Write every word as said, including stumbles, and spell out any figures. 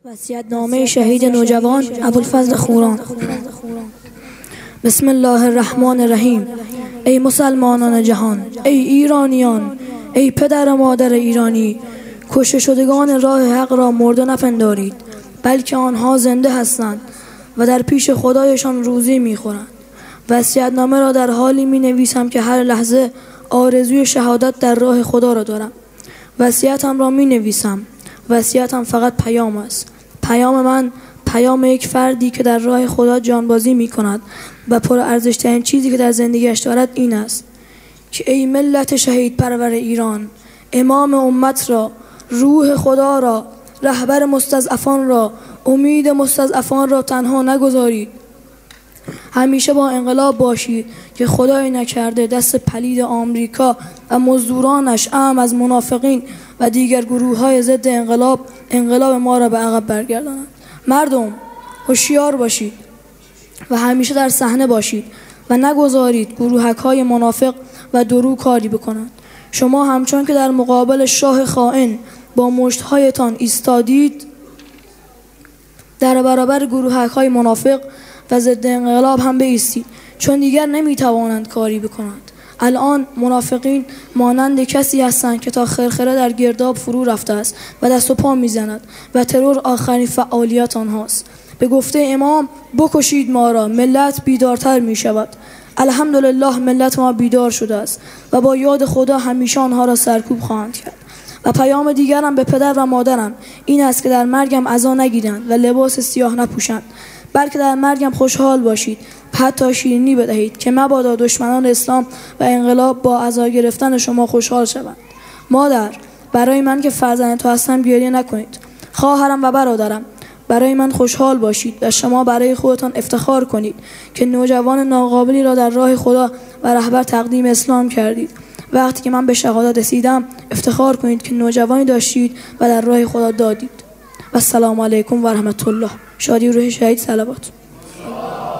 وصیت‌نامه شهید نوجوان ابوالفضل خوران. بسم الله الرحمن الرحیم. ای مسلمانان جهان، ای ایرانیان، ای پدر و مادر ایرانی، کشته شدگان راه حق را مرده نپندارید، بلکه آنها زنده هستند و در پیش خدایشان روزی می‌خورند. وصیت‌نامه را در حالی می‌نویسم که هر لحظه آرزوی شهادت در راه خدا را دارم. وصیتم را می‌نویسم. وصیتم فقط پیام است. پیام من پیام یک فردی که در راه خدا جانبازی می کند و پر ارزش‌ترین چیزی که در زندگیش دارد این است که ای ملت شهید پرور ایران، امام امت را، روح خدا را، رهبر مستضعفان را، امید مستضعفان را تنها نگذارید. همیشه با انقلاب باشید که خدای نکرده دست پلید آمریکا و مزدورانش اعم از منافقین و دیگر گروه‌های ضد انقلاب انقلاب ما را به عقب برگردانند. مردم هوشیار باشید و همیشه در صحنه باشید و نگذارید گروهک‌های منافق و درو کاری بکنند. شما همچون که در مقابل شاه خائن با مشت‌هایتان ایستادید، در برابر گروهک‌های منافق و ضد انقلاب هم بایستید، چون دیگر نمیتوانند کاری بکنند. الان منافقین مانند کسی هستند که تا خرخره در گرداب فرو رفته است و دست و پا میزند و ترور آخرین فعالیت آنهاست. به گفته امام بکشید ما را، ملت بیدارتر می شود. الحمدلله ملت ما بیدار شده است و با یاد خدا همیشه آنها را سرکوب خواهند کرد. و پیام دیگرم به پدر و مادرم این است که در مرگم عزا نگیرند و لباس سیاه نپوشند، بلکه در مرگم خوشحال باشید، حتی شیرینی بدهید که مبادا دشمنان اسلام و انقلاب با عزا گرفتن شما خوشحال شوند. مادر، برای من که فرزند تو هستم گریه نکنید. خواهرم و برادرم، برای من خوشحال باشید و شما برای خودتان افتخار کنید که نوجوان ناقابلی را در راه خدا و رهبر تقدیم اسلام کردید. وقتی که من به شهادت رسیدم افتخار کنید که نوجوانی داشتید و در راه خدا دادید. و السلام علیکم و رحمت الله. شادی روح شهید صلوات.